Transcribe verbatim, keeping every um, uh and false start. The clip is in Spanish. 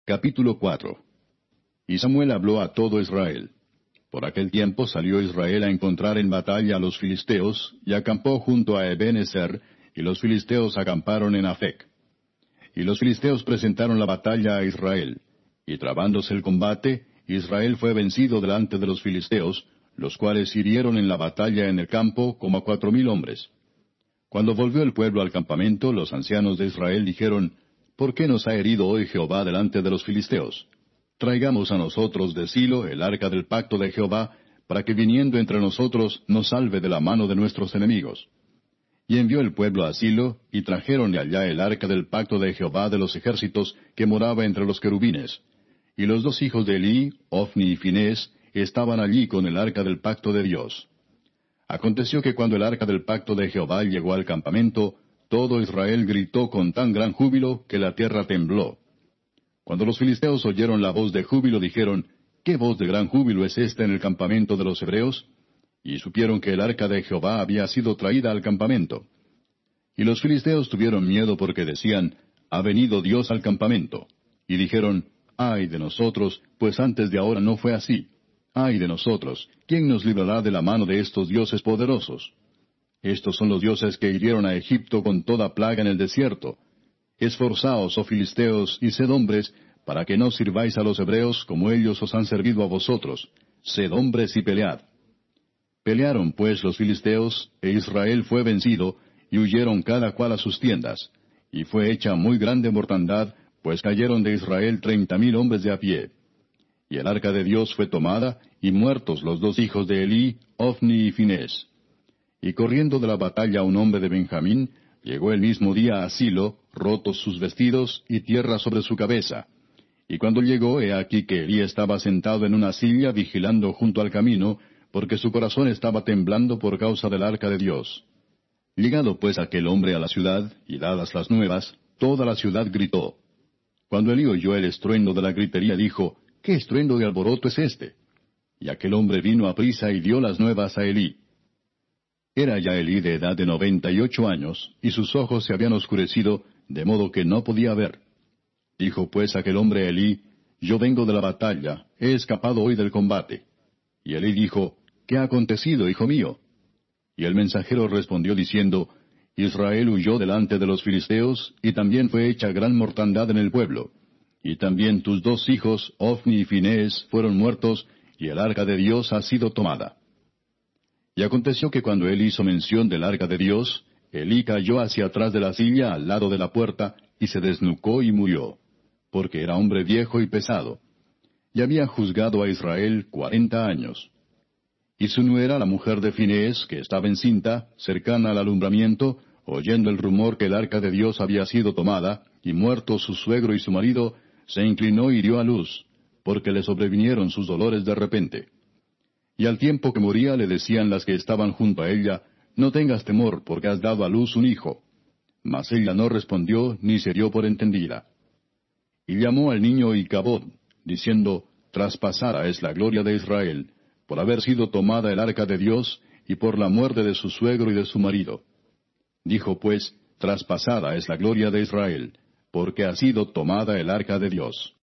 Capítulo cuatro. Y Samuel habló a todo Israel. Por aquel tiempo salió Israel a encontrar en batalla a los filisteos, y acampó junto a Eben-ezer, y los filisteos acamparon en Afec. Y los filisteos presentaron la batalla a Israel, y trabándose el combate, Israel fue vencido delante de los filisteos, los cuales hirieron en la batalla en el campo como a cuatro mil hombres. Cuando volvió el pueblo al campamento, los ancianos de Israel dijeron, ¿Por qué nos ha herido hoy Jehová delante de los filisteos? Traigamos a nosotros de Silo el arca del pacto de Jehová, para que viniendo entre nosotros nos salve de la mano de nuestros enemigos. Y envió el pueblo a Silo, y trajeron de allá el arca del pacto de Jehová de los ejércitos, que moraba entre los querubines. Y los dos hijos de Elí, Ofni y Finés, estaban allí con el arca del pacto de Dios. Aconteció que cuando el arca del pacto de Jehová llegó al campamento, todo Israel gritó con tan gran júbilo que la tierra tembló. Cuando los filisteos oyeron la voz de júbilo, dijeron, ¿Qué voz de gran júbilo es esta en el campamento de los hebreos? Y supieron que el arca de Jehová había sido traída al campamento. Y los filisteos tuvieron miedo porque decían, Ha venido Dios al campamento. Y dijeron, Ay de nosotros, pues antes de ahora no fue así. Ay de nosotros, ¿quién nos librará de la mano de estos dioses poderosos? Estos son los dioses que hirieron a Egipto con toda plaga en el desierto. Esforzaos, oh filisteos, y sed hombres, para que no sirváis a los hebreos como ellos os han servido a vosotros. Sed hombres y pelead. Pelearon pues los filisteos, e Israel fue vencido, y huyeron cada cual a sus tiendas. Y fue hecha muy grande mortandad, pues cayeron de Israel treinta mil hombres de a pie. Y el arca de Dios fue tomada, y muertos los dos hijos de Elí, Ofni y Finés. Y corriendo de la batalla un hombre de Benjamín, llegó el mismo día a Silo, rotos sus vestidos y tierra sobre su cabeza. Y cuando llegó, he aquí que Elí estaba sentado en una silla vigilando junto al camino, porque su corazón estaba temblando por causa del arca de Dios. Llegado pues aquel hombre a la ciudad, y dadas las nuevas, toda la ciudad gritó. Cuando Elí oyó el estruendo de la gritería, dijo, ¿Qué estruendo de alboroto es este? Y aquel hombre vino a prisa y dio las nuevas a Elí. Era ya Elí de edad de noventa y ocho años, y sus ojos se habían oscurecido, de modo que no podía ver. Dijo pues aquel hombre a Elí, Yo vengo de la batalla, he escapado hoy del combate. Y Elí dijo, ¿Qué ha acontecido, hijo mío? Y el mensajero respondió diciendo, Israel huyó delante de los filisteos, y también fue hecha gran mortandad en el pueblo. Y también tus dos hijos, Ofni y Finés, fueron muertos, y el arca de Dios ha sido tomada. Y aconteció que cuando él hizo mención del arca de Dios, Elí cayó hacia atrás de la silla al lado de la puerta, y se desnucó y murió, porque era hombre viejo y pesado. Y había juzgado a Israel cuarenta años. Y su nuera, la mujer de Finés, que estaba encinta, cercana al alumbramiento, oyendo el rumor que el arca de Dios había sido tomada, y muerto su suegro y su marido, se inclinó y dio a luz, porque le sobrevinieron sus dolores de repente. Y al tiempo que moría le decían las que estaban junto a ella, No tengas temor, porque has dado a luz un hijo. Mas ella no respondió, ni se dio por entendida. Y llamó al niño Icabod, diciendo, Traspasada es la gloria de Israel, por haber sido tomada el arca de Dios, y por la muerte de su suegro y de su marido. Dijo pues, Traspasada es la gloria de Israel, porque ha sido tomada el arca de Dios.